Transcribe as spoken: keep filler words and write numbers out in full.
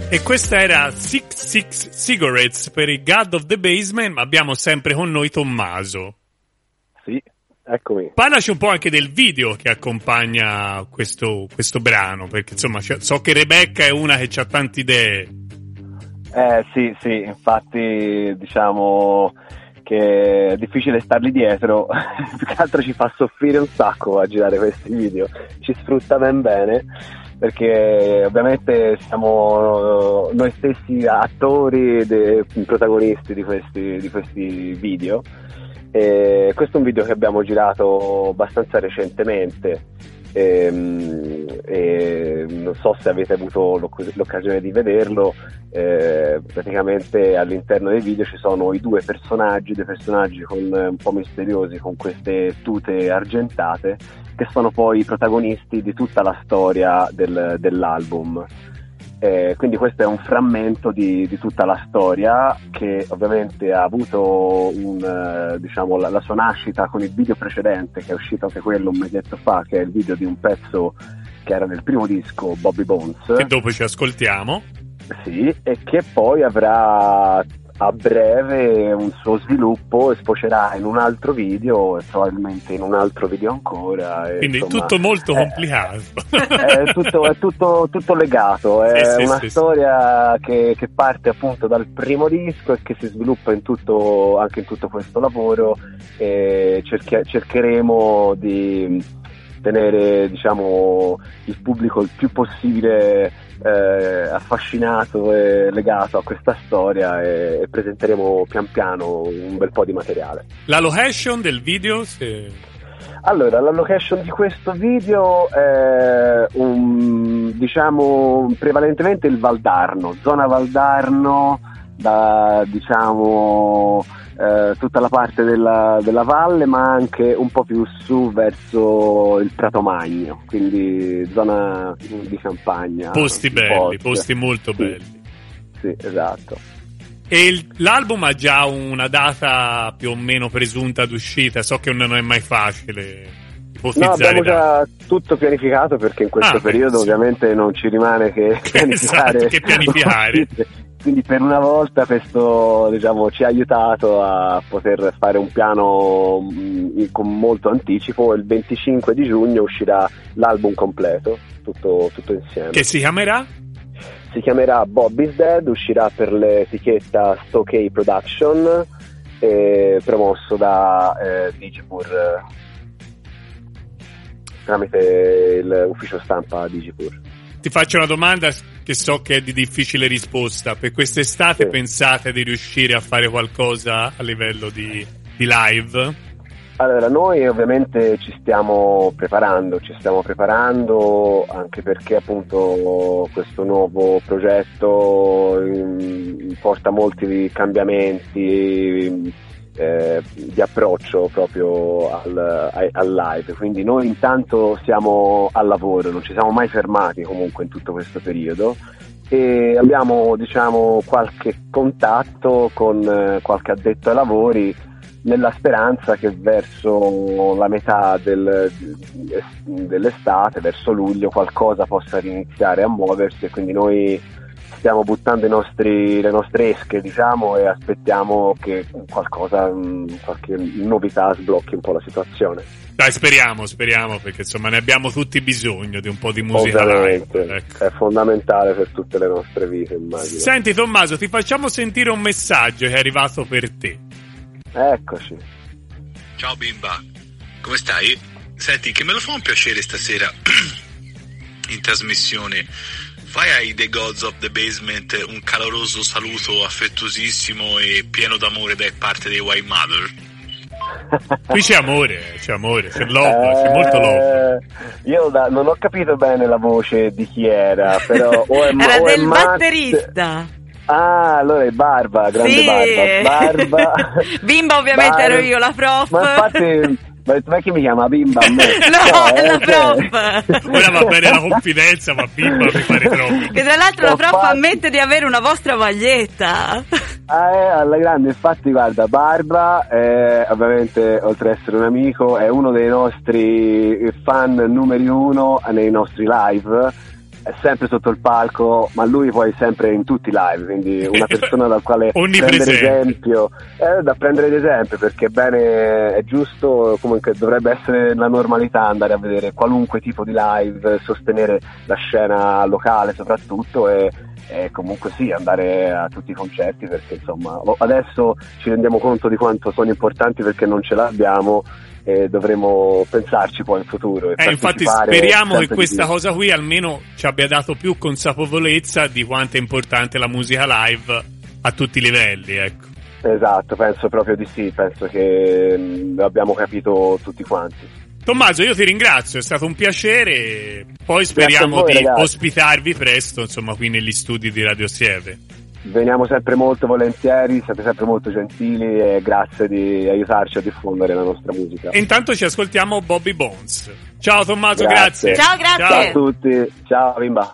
E questa era Six Six Cigarettes per il God of the Basement, ma abbiamo sempre con noi Tommaso. Sì, eccomi. Parlaci un po' anche del video che accompagna questo, questo brano, perché insomma so che Rebecca è una che ha tante idee. Eh sì, sì, infatti diciamo che è difficile stargli dietro, più che altro ci fa soffrire un sacco a girare questi video, ci sfrutta ben bene. Perché ovviamente siamo noi stessi attori e protagonisti di questi, di questi video. E questo è un video che abbiamo girato abbastanza recentemente e, e non so se avete avuto l'occasione di vederlo. Eh, praticamente all'interno del video ci sono i due personaggi, dei personaggi con, un po' misteriosi, con queste tute argentate, che sono poi i protagonisti di tutta la storia del, dell'album. Eh, quindi questo è un frammento di, di tutta la storia, che ovviamente ha avuto un, eh, diciamo, la, la sua nascita con il video precedente, che è uscito anche quello un mesetto fa, che è il video di un pezzo che era nel primo disco, Bobby Bones, che dopo ci ascoltiamo. Sì, e che poi avrà a breve un suo sviluppo e sfocerà in un altro video e probabilmente in un altro video ancora. E, quindi insomma, tutto molto è, complicato. È tutto, è tutto, tutto legato, è sì, sì, una sì, storia sì. Che, che parte appunto dal primo disco e che si sviluppa in tutto, anche in tutto questo lavoro, e cerchi, cercheremo di tenere, diciamo, il pubblico il più possibile eh, affascinato e legato a questa storia, e, e presenteremo pian piano un bel po' di materiale. La location del video? Se... Allora, la location di questo video è un, diciamo, prevalentemente il Valdarno, zona Valdarno, da, diciamo, eh, tutta la parte della, della valle, ma anche un po' più su verso il Prato Magno, quindi zona di campagna. Posti belli, posti. posti molto sì. belli. Sì, esatto. E il, l'album ha già una data più o meno presunta d'uscita? So che non è mai facile ipotizzare. No, abbiamo già tutto pianificato, perché in questo ah, periodo sì. ovviamente non ci rimane che pianificare. Esatto, che pianificare. Quindi per una volta questo, diciamo, ci ha aiutato a poter fare un piano mh, con molto anticipo. Il venticinque di giugno uscirà l'album completo, tutto, tutto insieme. Che si chiamerà? Si chiamerà Bobby's Dead, uscirà per l'etichetta Stokey Production, eh, promosso da eh, Digipur, tramite l'ufficio stampa Digipur. Ti faccio una domanda che so che è di difficile risposta. Per quest'estate sì. pensate di riuscire a fare qualcosa a livello di, di live? Allora, noi ovviamente ci stiamo preparando, ci stiamo preparando anche perché appunto questo nuovo progetto um, porta molti cambiamenti eh, di approccio proprio al, al live, quindi noi intanto siamo al lavoro, non ci siamo mai fermati comunque in tutto questo periodo, e abbiamo, diciamo, qualche contatto con eh, qualche addetto ai lavori, nella speranza che verso la metà del, dell'estate, verso luglio, qualcosa possa riniziare a muoversi, e quindi noi stiamo buttando i nostri, le nostre esche, diciamo, e aspettiamo che qualcosa, qualche novità sblocchi un po' la situazione. Dai, speriamo, speriamo, perché insomma ne abbiamo tutti bisogno di un po' di musica live. Ecco. È fondamentale per tutte le nostre vite, immagino. Senti Tommaso, ti facciamo sentire un messaggio che è arrivato per te. Eccoci. Ciao bimba, come stai? Senti, che me lo fa un piacere stasera in trasmissione. Fai ai The Gods of the Basement un caloroso saluto affettuosissimo e pieno d'amore da parte dei White Mother. Qui c'è amore, c'è amore, c'è love, eh, c'è molto love. Io da, non ho capito bene la voce di chi era, però o è, era o del è batterista. Ah, allora è Barba, grande sì. Barba. Barba. Bimba ovviamente Bar- ero io, la prof. Ma infatti, ma che mi chiama Bimba a me? No, no è la cioè. prof. Ora va bene la confidenza, ma Bimba mi pare troppo. Che tra l'altro Ho la prof fatto... ammette di avere una vostra maglietta. Ah, è alla grande, infatti guarda, Barba è, ovviamente, oltre ad essere un amico, è uno dei nostri fan numeri uno nei nostri live. è sempre sotto il palco, ma lui poi sempre in tutti i live, quindi una persona dal quale prendere esempio, è da prendere esempio, perché è bene, è giusto, comunque dovrebbe essere la normalità andare a vedere qualunque tipo di live, sostenere la scena locale soprattutto, e, e comunque sì, andare a tutti i concerti, perché insomma adesso ci rendiamo conto di quanto sono importanti, perché non ce l'abbiamo e dovremo pensarci poi in futuro. E eh, infatti speriamo che questa cosa qui almeno ci abbia dato più consapevolezza di quanto è importante la musica live a tutti i livelli, ecco. Esatto, penso proprio di sì, penso che lo abbiamo capito tutti quanti. Tommaso, io ti ringrazio, è stato un piacere, poi speriamo voi, di ragazzi. ospitarvi presto, insomma, qui negli studi di Radio Siete. Veniamo sempre molto volentieri, siete sempre molto gentili e grazie di aiutarci a diffondere la nostra musica. E intanto ci ascoltiamo Bobby Bones. Ciao Tommaso, grazie. grazie. Ciao, grazie. Ciao a tutti, ciao Bimba.